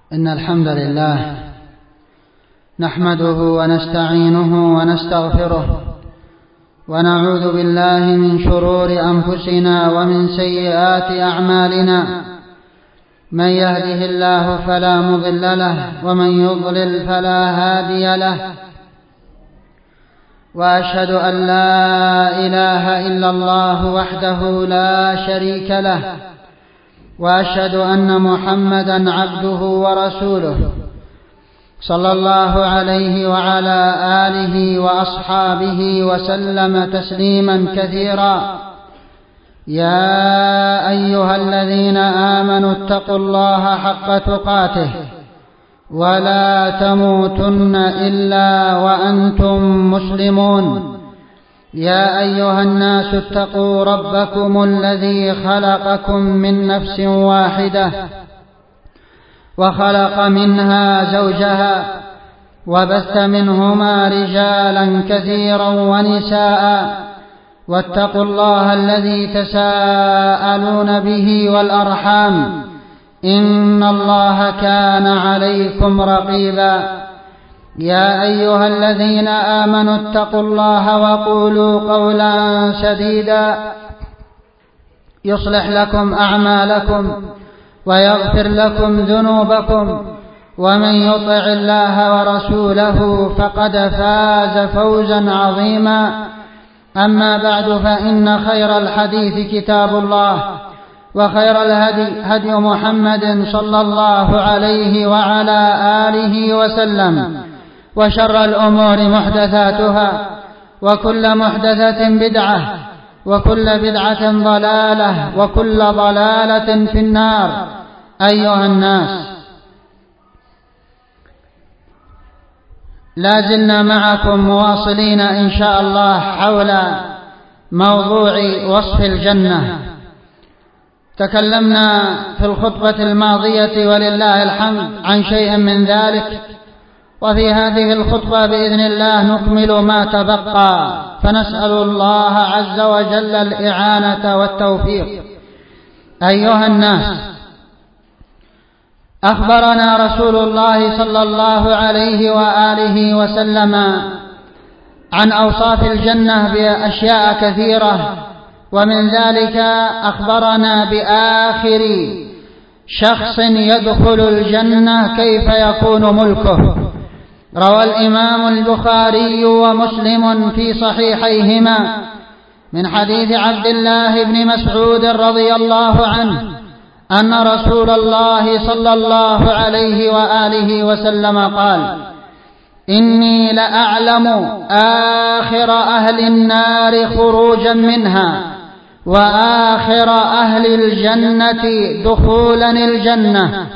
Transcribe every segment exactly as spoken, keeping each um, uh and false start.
إن الحمد لله نحمده ونستعينه ونستغفره ونعوذ بالله من شرور أنفسنا ومن سيئات أعمالنا. من يهده الله فلا مضل له ومن يضلل فلا هادي له، وأشهد أن لا إله إلا الله وحده لا شريك له، وأشهد أن محمدا عبده ورسوله صلى الله عليه وعلى آله وأصحابه وسلم تسليما كثيرا. يا أيها الذين آمنوا اتقوا الله حق تقاته ولا تموتن إلا وأنتم مسلمون. يا أيها الناس اتقوا ربكم الذي خلقكم من نفس واحدة وخلق منها زوجها وبث منهما رجالا كثيرا ونساء، واتقوا الله الذي تساءلون به والأرحام إن الله كان عليكم رقيبا. يا أيها الذين آمنوا اتقوا الله وقولوا قولا سديدا يصلح لكم أعمالكم ويغفر لكم ذنوبكم، ومن يطع الله ورسوله فقد فاز فوزا عظيما. أما بعد، فإن خير الحديث كتاب الله، وخير الهدي هدي محمد صلى الله عليه وعلى آله وسلم، وشر الأمور محدثاتها، وكل محدثة بدعة، وكل بدعة ضلالة، وكل ضلالة في النار. أيها الناس، لا زلنا معكم مواصلين إن شاء الله حول موضوع وصف الجنة. تكلمنا في الخطبة الماضية ولله الحمد عن شيء من ذلك، وفي هذه الخطبة بإذن الله نكمل ما تبقى، فنسأل الله عز وجل الإعانة والتوفيق. أيها الناس، أخبرنا رسول الله صلى الله عليه وآله وسلم عن أوصاف الجنة بأشياء كثيرة، ومن ذلك أخبرنا بآخر شخص يدخل الجنة كيف يكون ملكه. روى الإمام البخاري ومسلم في صحيحيهما من حديث عبد الله بن مسعود رضي الله عنه أن رسول الله صلى الله عليه وآله وسلم قال: إني لأعلم آخر أهل النار خروجا منها وآخر أهل الجنة دخولا الجنة،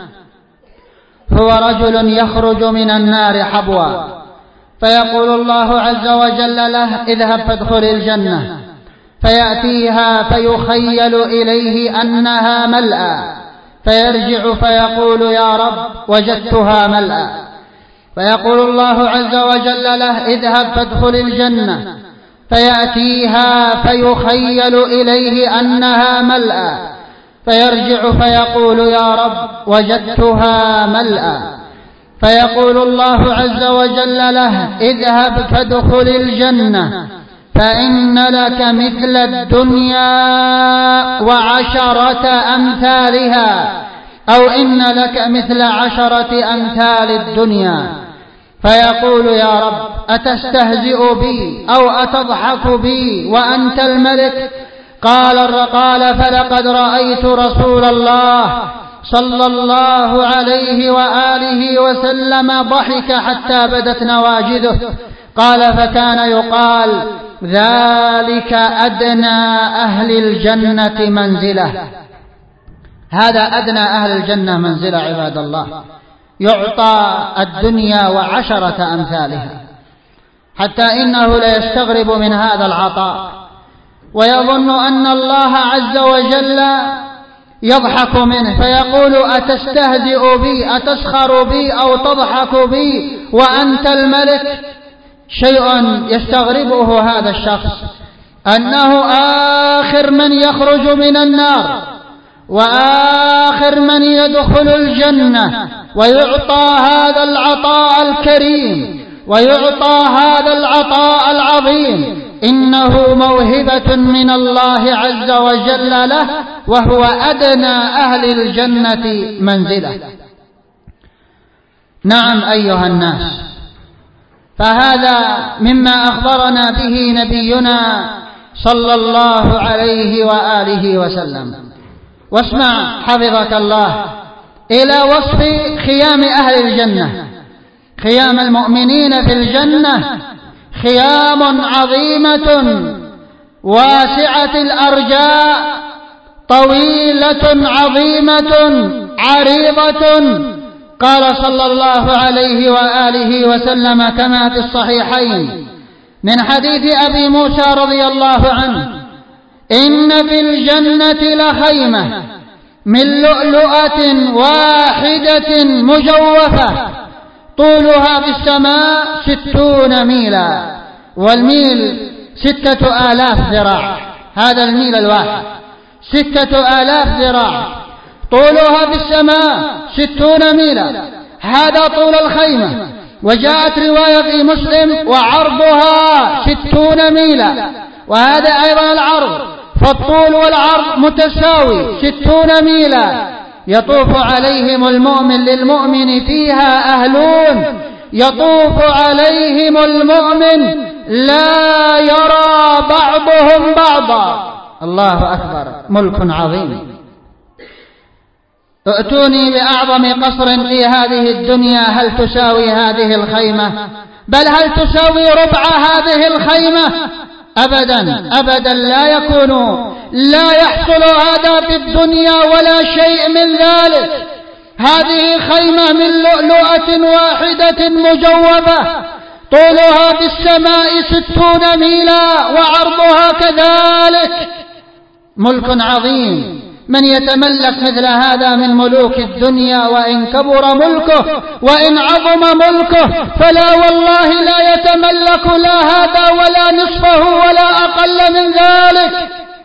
هو رجل يخرج من النار حبوا، فيقول الله عز وجل له: اذهب فادخل الجنة، فيأتيها فيخيل إليه أنها ملأى، فيرجع فيقول: يا رب وجدتها ملأى. فيقول الله عز وجل له: اذهب فادخل الجنة، فيأتيها فيخيل إليه أنها ملأى، فيرجع فيقول: يا رب وجدتها ملأى. فيقول الله عز وجل له: اذهب فادخل الجنة، فإن لك مثل الدنيا وعشرة أمثالها، أو إن لك مثل عشرة أمثال الدنيا. فيقول: يا رب أتستهزئ بي أو أتضحك بي وأنت الملك؟ قال قال فلقد رأيت رسول الله صلى الله عليه وآله وسلم ضحك حتى بدت نواجذه. قال: فكان يقال: ذلك أدنى أهل الجنة منزلة. هذا أدنى أهل الجنة منزلة عباد الله، يعطى الدنيا وعشرة أمثالها، حتى إنه لا يستغرب من هذا العطاء ويظن أن الله عز وجل يضحك منه، فيقول: أتستهزئ بي، أتسخر بي أو تضحك بي وأنت الملك؟ شيء يستغربه هذا الشخص، أنه آخر من يخرج من النار وآخر من يدخل الجنة، ويعطى هذا العطاء الكريم ويعطى هذا العطاء العظيم، إنه موهبة من الله عز وجل له، وهو أدنى أهل الجنة منزلة. نعم أيها الناس، فهذا مما أخبرنا به نبينا صلى الله عليه وآله وسلم. واسمع حفظك الله إلى وصف خيام أهل الجنة. خيام المؤمنين في الجنة خيام عظيمة واسعة الأرجاء، طويلة عظيمة عريضة. قال صلى الله عليه وآله وسلم كما في الصحيحين من حديث أبي موسى رضي الله عنه: إن في الجنة لخيمة من لؤلؤة واحدة مجوفة، طولها في السماء ستون ميلا، والميل ستة آلاف ذراع. هذا الميل الواحد ستة آلاف ذراع، طولها في السماء ستون ميلا، هذا طول الخيمة. وجاءت رواية في مسلم: وعرضها ستون ميلا، وهذا أيضا العرض، فالطول والعرض متساوي ستون ميلا. يطوف عليهم المؤمن للمؤمن فيها أهلون، يطوف عليهم المؤمن لا يرى بعضهم بعضا. الله أكبر، ملك عظيم. ائتوني بأعظم قصر في هذه الدنيا، هل تساوي هذه الخيمة؟ بل هل تساوي ربع هذه الخيمة؟ أبدا أبدا لا يكون، لا يحصل هذا في الدنيا ولا شيء من ذلك. هذه خيمة من لؤلؤة واحدة مجوفة، طولها في السماء ستون ميلا، وعرضها كذلك. ملك عظيم. من يتملك مثل هذا من ملوك الدنيا، وإن كبر ملكه وإن عظم ملكه، فلا والله لا يتملك لا هذا ولا نصفه ولا أقل من ذلك.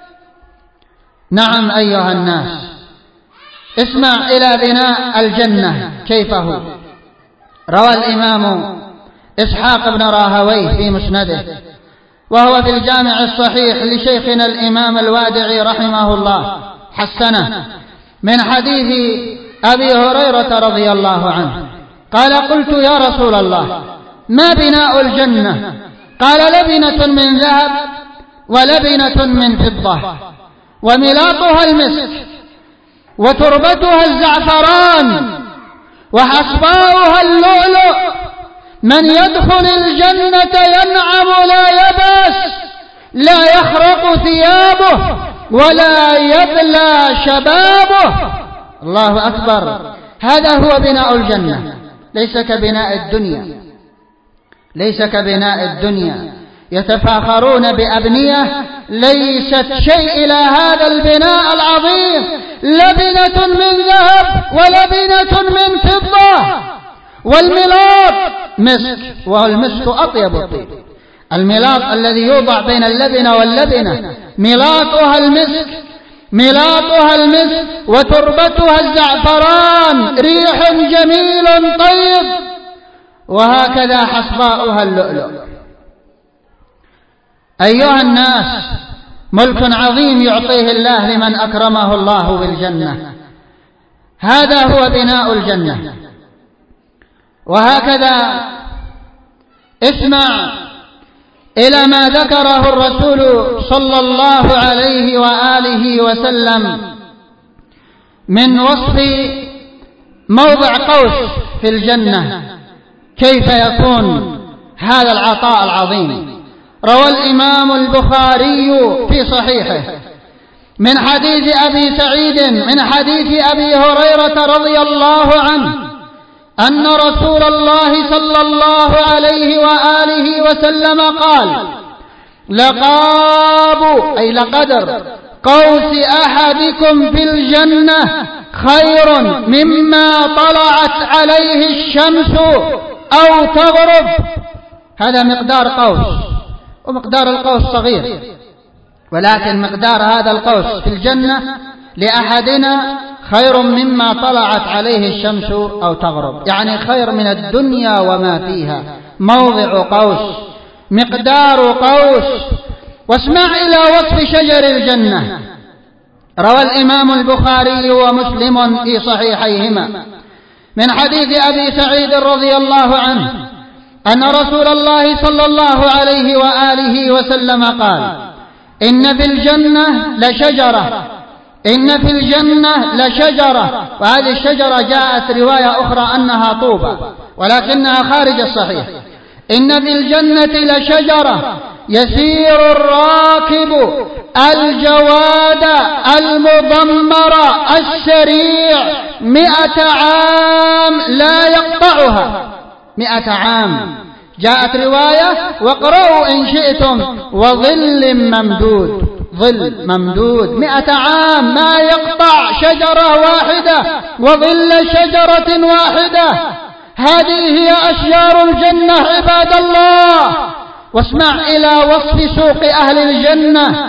نعم أيها الناس، اسمع إلى بناء الجنة كيف هو. روى الإمام إسحاق بن راهويه في مسنده، وهو في الجامع الصحيح لشيخنا الإمام الوادعي رحمه الله، حسنه، من حديث أبي هريرة رضي الله عنه قال: قلت يا رسول الله، ما بناء الجنة؟ قال: لبنة من ذهب ولبنة من فضة، وملاطها المسك، وتربتها الزعفران، وحصباؤها اللؤلؤ. من يدخل الجنة ينعم لا يبأس، لا يخرق ثيابه ولا يبلى شبابه. الله أكبر. هذا هو بناء الجنة، ليس كبناء الدنيا، ليس كبناء الدنيا. يتفاخرون بأبنية ليست شيء إلى هذا البناء العظيم. لبنة من ذهب ولبنة من فضة، والملاط مسك، والمسك أطيب الطيب. الملاط الذي يوضع بين اللبنة واللبنة ملاطها المسك، ملاطها المسك، وتربتها الزعفران، ريح جميل طيب، وهكذا حصباؤها اللؤلؤ. أيها الناس، ملك عظيم يعطيه الله لمن أكرمه الله بالجنة. هذا هو بناء الجنة. وهكذا اسمع إلى ما ذكره الرسول صلى الله عليه وآله وسلم من وصف موضع قوس في الجنة، كيف يكون هذا العطاء العظيم. روى الإمام البخاري في صحيحه من حديث أبي سعيد من حديث أبي هريرة رضي الله عنه أن رسول الله صلى الله عليه وآله وسلم قال: لقاب أي لقدر قوس أحدكم في الجنة خير مما طلعت عليه الشمس أو تغرب. هذا مقدار قوس، ومقدار القوس صغير، ولكن مقدار هذا القوس في الجنة لأحدنا خير مما طلعت عليه الشمس أو تغرب، يعني خير من الدنيا وما فيها. موضع قوس، مقدار قوس. واسمع إلى وصف شجر الجنة. روى الإمام البخاري ومسلم في صحيحيهما من حديث أبي سعيد رضي الله عنه أن رسول الله صلى الله عليه وآله وسلم قال: إن في الجنة لشجرة إن في الجنة لشجرة. وهذه الشجرة جاءت رواية أخرى أنها طوبة ولكنها خارج الصحيح. إن في الجنة لشجرة يسير الراكب الجواد المضمر السريع مئة عام لا يقطعها. مئة عام. جاءت رواية: واقرأوا إن شئتم: وظل ممدود. ظل ممدود مئة عام ما يقطع شجرة واحدة وظل شجرة واحدة. هذه هي أشجار الجنة عباد الله. واسمع إلى وصف سوق أهل الجنة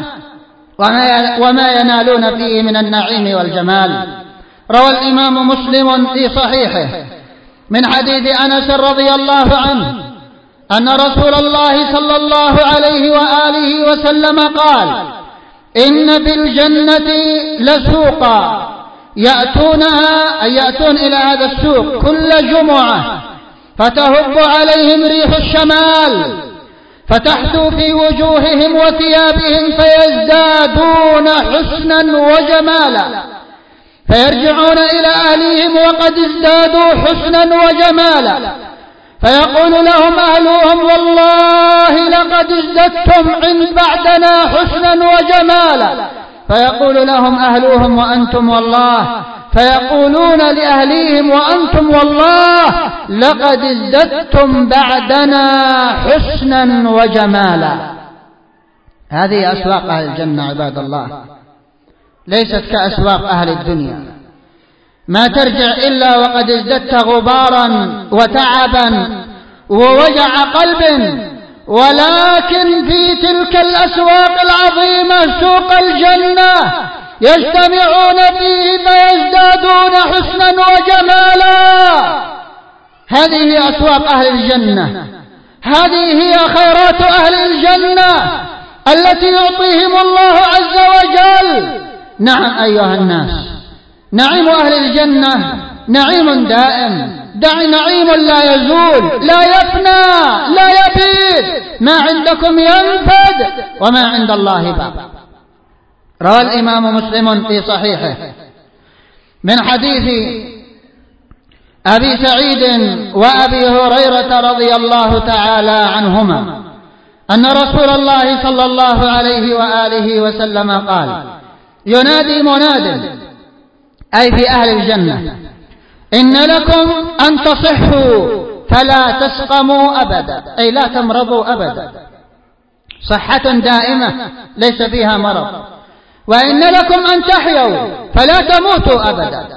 وما ينالون فيه من النعيم والجمال. روى الإمام مسلم في صحيحه من حديث أنس رضي الله عنه أن رسول الله صلى الله عليه وآله وسلم قال: إن في الجنة لسوقا يأتونها أي يأتون إلى هذا السوق كل جمعة فتهب عليهم ريح الشمال فتحثو في وجوههم وثيابهم فيزدادون حسنا وجمالا، فيرجعون إلى أهليهم وقد ازدادوا حسنا وجمالا، فيقول لهم أهلهم: والله لقد ازددتم عند بعدنا حسنا وجمالا. فيقول لهم أهلهم: وأنتم والله. فيقولون لأهليهم: وأنتم والله لقد ازددتم بعدنا حسنا وجمالا. هذه أسواق أهل الجنة عباد الله، ليست كأسواق أهل الدنيا، ما ترجع إلا وقد ازددت غبارا وتعبا ووجع قلب. ولكن في تلك الأسواق العظيمة سوق الجنة يجتمعون فيه فيزدادون حسنا وجمالا. هذه هي أسواق أهل الجنة، هذه هي خيرات أهل الجنة التي يعطيهم الله عز وجل. نعم أيها الناس، نعيم أهل الجنة نعيم دائم، دع نعيم لا يزول لا يفنى لا يبيد. ما عندكم ينفد وما عند الله باق. روى الإمام مسلم في صحيحه من حديث أبي سعيد وأبي هريرة رضي الله تعالى عنهما أن رسول الله صلى الله عليه وآله وسلم قال: ينادي مناد أي في أهل الجنة: إن لكم أن تصحوا فلا تسقموا أبدا، أي لا تمرضوا أبدا، صحة دائمة ليس فيها مرض. وإن لكم أن تحيوا فلا تموتوا أبدا،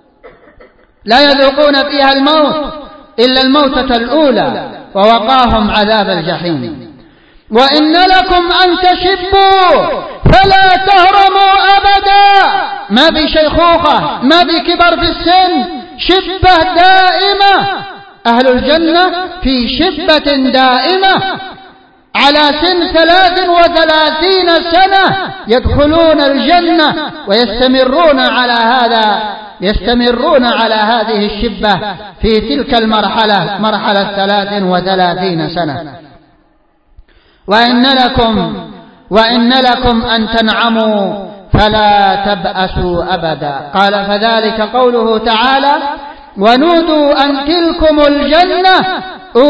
لا يذوقون فيها الموت إلا الموتة الأولى ووقاهم عذاب الجحيم. وإن لكم أن تشبوا فلا تهرموا أبدا، ما بشيخوخة ما بكبر في السن، شبة دائمة. أهل الجنة في شبة دائمة على سن ثلاث وثلاثين سنة يدخلون الجنة ويستمرون على هذا يستمرون على هذه الشبة في تلك المرحلة مرحلة ثلاث وثلاثين سنة. وإن لكم وإن لكم أن تنعموا فلا تبأسوا أبدا. قال: فذلك قوله تعالى: ونودوا أن تلكم الجنة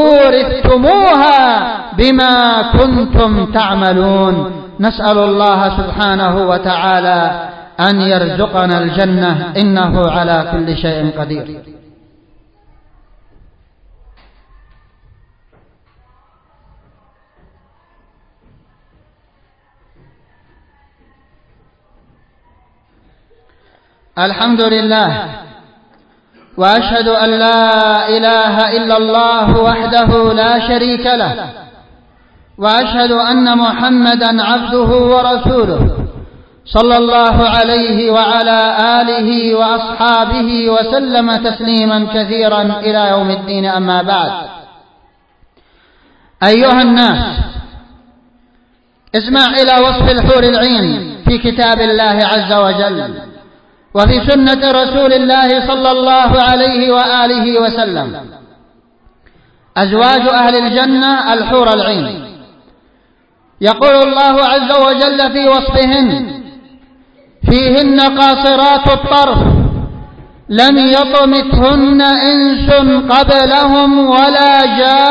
أورثتموها بما كنتم تعملون. نسأل الله سبحانه وتعالى أن يرزقنا الجنة إنه على كل شيء قدير. الحمد لله، وأشهد أن لا إله إلا الله وحده لا شريك له، وأشهد أن محمدا عبده ورسوله صلى الله عليه وعلى آله وأصحابه وسلم تسليما كثيرا إلى يوم الدين. أما بعد، أيها الناس، اسمع إلى وصف الحور العين في كتاب الله عز وجل وفي سنة رسول الله صلى الله عليه وآله وسلم. أزواج أهل الجنة الحور العين. يقول الله عز وجل في وصفهن: فيهن قاصرات الطرف لم يطمثهن إنس قبلهم ولا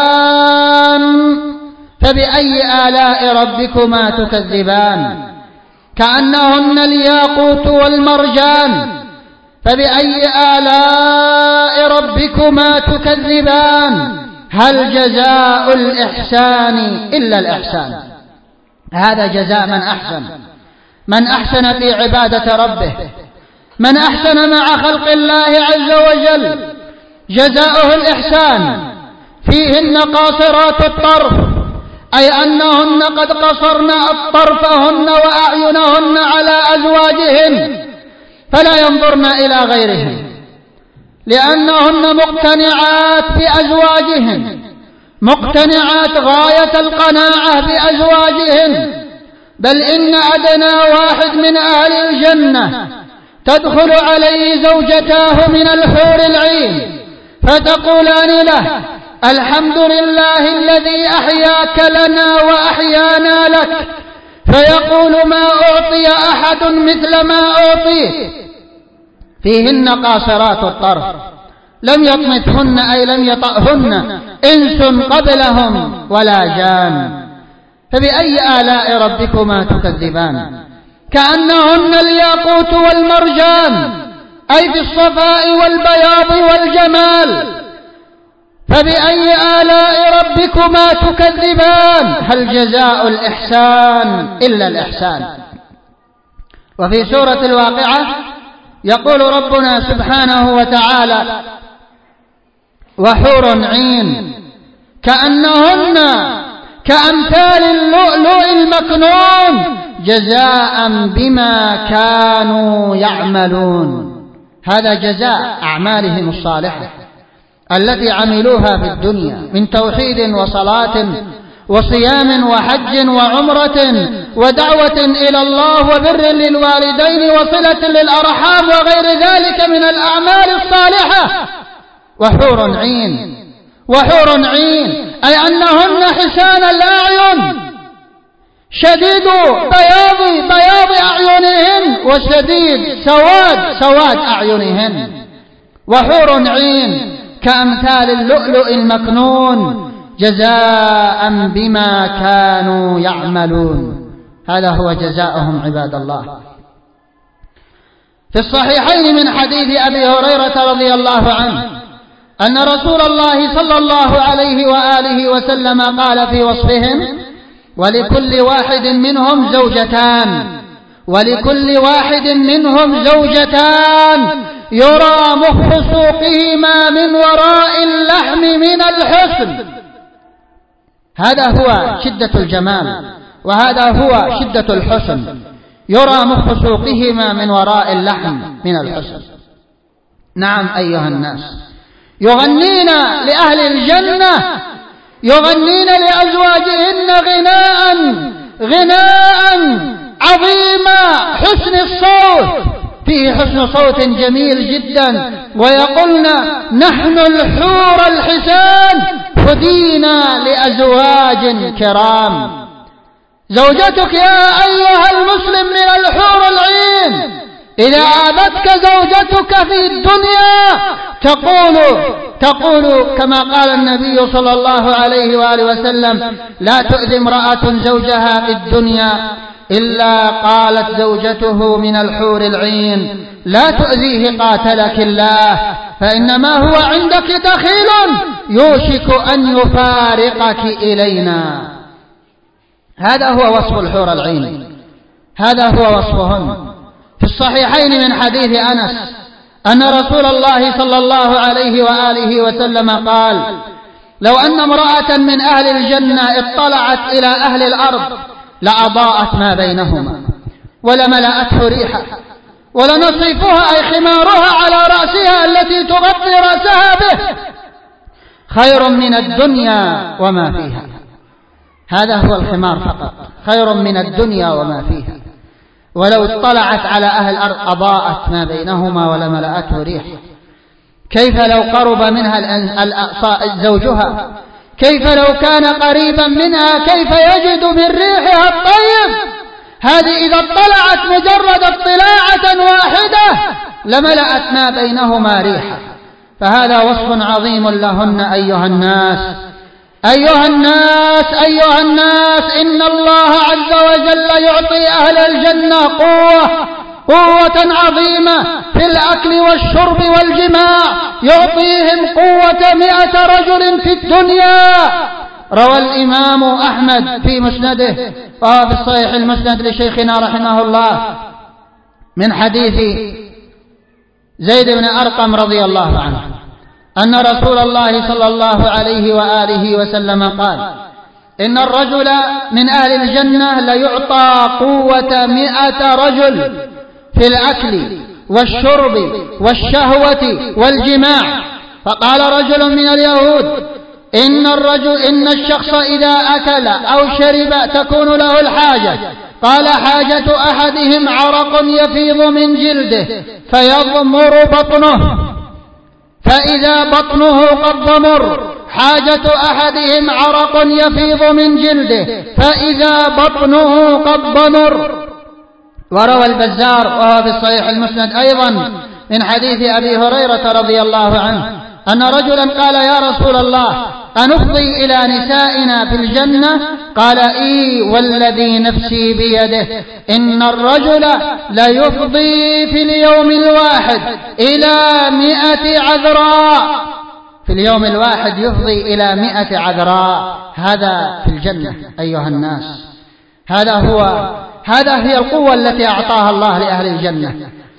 جان فبأي آلاء ربكما تكذبان كأنهن الياقوت والمرجان فبأي آلاء ربكما تكذبان هل جزاء الإحسان إلا الإحسان. هذا جزاء من أحسن، من أحسن في عبادة ربه، من أحسن مع خلق الله عز وجل، جزاؤه الإحسان. فيهن قاصرات الطرف، أي أنهن قد قصرن طرفهن وأعينهن على أزواجهن فلا ينظرن إلى غيرهن، لأنهن مقتنعات بأزواجهن، مقتنعات غاية القناعة بأزواجهن. بل إن أدنى واحد من أهل الجنة تدخل عليه زوجتاه من الحور العين فتقولان له: الحمد لله الذي أحياك لنا وأحيانا لك، فيقول: ما أعطي أحد مثل ما أعطيه. فيهن قاصرات الطرف لم يطمثهن، أي لم يطأهن إنس قبلهم ولا جان فبأي آلاء ربكما تكذبان كأنهن الياقوت والمرجان، أي في الصفاء والبياض والجمال. فبأي آلاء ربكما تكذبان هل جزاء الإحسان إلا الإحسان. وفي سورة الواقعة يقول ربنا سبحانه وتعالى: وحور عين كأنهن كأمثال اللؤلؤ المكنون جزاء بما كانوا يعملون. هذا جزاء أعمالهم الصالحة التي عملوها في الدنيا من توحيد وصلاة وصيام وحج وعمرة ودعوة إلى الله وبر للوالدين وصلة للأرحام وغير ذلك من الأعمال الصالحة. وحور عين، وحور عين أي أنهن حسان الأعين، شديد بياض بياض أعينهن وشديد سواد سواد أعينهن. وحور عين كأمثال اللؤلؤ المكنون جزاء بما كانوا يعملون. هذا هو جزاؤهم عباد الله. في الصحيحين من حديث أبي هريرة رضي الله عنه أن رسول الله صلى الله عليه وآله وسلم قال في وصفهم: ولكل واحد منهم زوجتان، ولكل واحد منهم زوجتان يرى مخ سوقهما من وراء اللحم من الحسن. هذا هو شدة الجمال، وهذا هو شدة الحسن. يرى مخ سوقهما من وراء اللحم من الحسن. نعم أيها الناس، يغنين لأهل الجنة، يغنين لأزواجهن غناء غناء عظيما، حسن الصوت، فيه حسن صوت جميل جدا، ويقولن: نحن الحور الحسان هدينا لأزواج كرام. زوجتك يا أيها المسلم من الحور العين، إذا آبتك زوجتك في الدنيا تقول تقول كما قال النبي صلى الله عليه وآله وسلم: لا تؤذي امرأة زوجها في الدنيا إلا قالت زوجته من الحور العين: لا تؤذيه قاتلك الله، فإنما هو عندك دخيل يوشك أن يفارقك إلينا. هذا هو وصف الحور العين، هذا هو وصفهن. في الصحيحين من حديث أنس أن رسول الله صلى الله عليه وآله وسلم قال: لو أن امرأة من أهل الجنة اطلعت إلى أهل الأرض لأضاءت ما بينهما، ولملأته ريحا، ولنصيفها أي خمارها على رأسها التي تغطي رأسها به خير من الدنيا وما فيها. هذا هو الخمار فقط، خير من الدنيا وما فيها. ولو اطلعت على أهل الأرض أضاءت ما بينهما ولملأته ريح. كيف لو قرب منها زوجها؟ كيف لو كان قريبا منها؟ كيف يجد من ريحها الطيب؟ هذه إذا اطلعت مجرد اطلاعة واحدة لملأت ما بينهما ريحا. فهذا وصف عظيم لهن أيها الناس. أيها الناس أيها الناس إن الله عز وجل يعطي أهل الجنة قوة قوة عظيمة في الأكل والشرب والجماع، يعطيهم قوة مئة رجل في الدنيا. روى الإمام أحمد في مسنده وهو في الصحيح المسند لشيخنا رحمه الله من حديث زيد بن أرقم رضي الله عنه أن رسول الله صلى الله عليه وآله وسلم قال: إن الرجل من أهل الجنة ليعطى قوة مئة رجل في الأكل والشرب والشهوة والجماع. فقال رجل من اليهود: إن الرجل إن الشخص إذا أكل أو شرب تكون له الحاجة. قال: حاجة أحدهم عرق يفيض من جلده فيضمر بطنه، فإذا بطنه قد ضمر. حاجة أحدهم عرق يفيض من جلده فإذا بطنه قد ضمر. وروى البزار وهو في الصحيح المسند أيضا من حديث أبي هريرة رضي الله عنه أن رجلا قال: يا رسول الله، أنفضي إلى نسائنا في الجنة؟ قال: إي والذي نفسي بيده إن الرجل ليفضي في اليوم الواحد إلى مئة عذراء. في اليوم الواحد يفضي إلى مئة عذراء. هذا في الجنة أيها الناس. هذا هو هذا هي القوة التي أعطاها الله لأهل الجنة.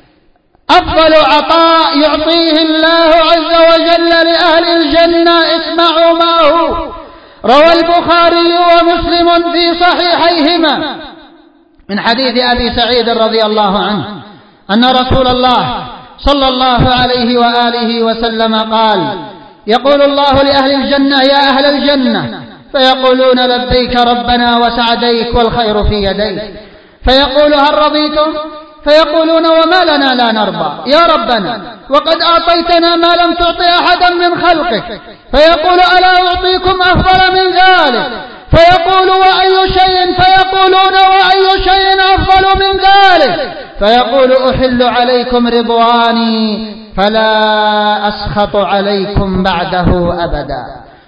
أفضل عطاء يعطيه الله عز وجل لأهل الجنة، اسمعوا ما هو. روى البخاري ومسلم في صحيحيهما من حديث أبي سعيد رضي الله عنه أن رسول الله صلى الله عليه وآله وسلم قال: يقول الله لأهل الجنة: يا أهل الجنة، فيقولون: لبيك ربنا وسعديك والخير في يديك. فيقول: هل رضيتم؟ فيقولون: وما لنا لا نرضى يا ربنا، وقد أعطيتنا ما لم تعطي أحدا من خلقك. فيقول: ألا أعطيكم أفضل من ذلك؟ فيقول: وأي شيء؟ فيقولون: وأي شيء أفضل من ذلك؟ فيقول: أحل عليكم رضواني فلا أسخط عليكم بعده أبدا.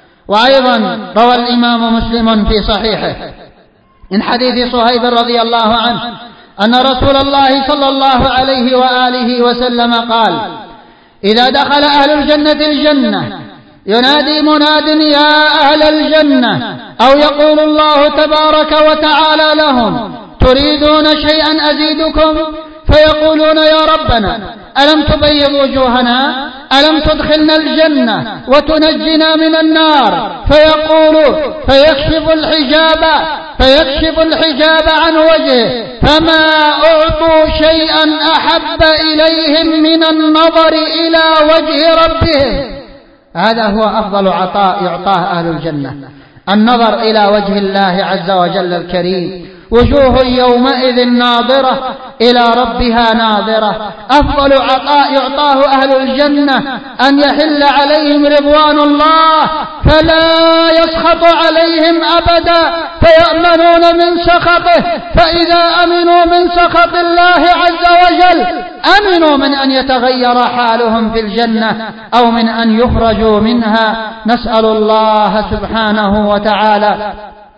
وأيضا روى الإمام مسلم في صحيحه من حديث صهيب رضي الله عنه أن رسول الله صلى الله عليه وآله وسلم قال: إذا دخل أهل الجنة الجنة ينادي مناد: يا أهل الجنة، أو يقول الله تبارك وتعالى لهم: تريدون شيئا أزيدكم؟ فيقولون: يا ربنا، ألم تبيض وجوهنا؟ ألم تدخلنا الجنة وتنجنا من النار؟ فيقول فيكشف الحجاب فيكشف الحجاب عن وجهه، فما أعطوا شيئا أحب إليهم من النظر إلى وجه ربهم. هذا هو أفضل عطاء يعطاه أهل الجنة، النظر إلى وجه الله عز وجل الكريم. وجوه يومئذ ناظرة إلى ربها ناظرة. أفضل عطاء يعطاه أهل الجنة أن يحل عليهم رضوان الله فلا يسخط عليهم أبدا، فيأمنون من سخطه. فإذا أمنوا من سخط الله عز وجل أمنوا من أن يتغير حالهم في الجنة أو من أن يخرجوا منها. نسأل الله سبحانه وتعالى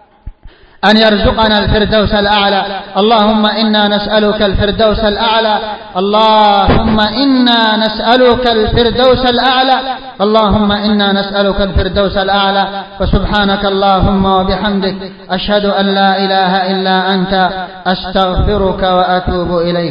أن يرزقنا الفردوس الأعلى. اللهم إنا نسألك الفردوس الأعلى. اللهم إنا نسألك الفردوس الأعلى. اللهم إنا نسألك الفردوس الأعلى. وسبحانك اللهم وبحمدك أشهد أن لا إله إلا أنت، أستغفرك وأتوب إليك.